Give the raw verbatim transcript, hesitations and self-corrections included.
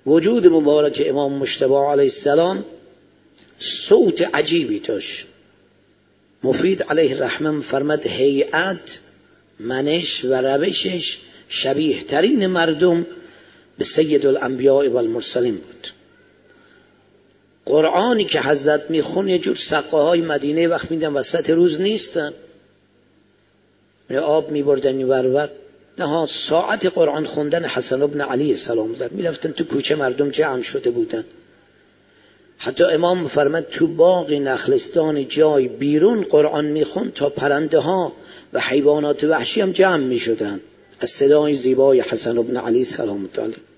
وجود مبارک امام مجتبی علیه السلام صوت عجیبی داشت. مفید علیه الرحمه فرمد هیئت، منش و روشش شبیه ترین مردم به سید الانبیاء و المرسلین بود. قرآنی که حضرت میخون یه جور سقه های مدینه وقت میدن وسط روز نیستن، آب میبردن ورور. نه ها، ساعت قرآن خوندن حسن ابن علی سلام الله میرفتن تو کوچه، مردم جمع شده بودن. حتی امام فرمد تو باغ نخلستان جای بیرون قرآن میخوند تا پرنده ها و حیوانات وحشی هم جمع میشدن از صدای زیبای حسن ابن علی سلام الله.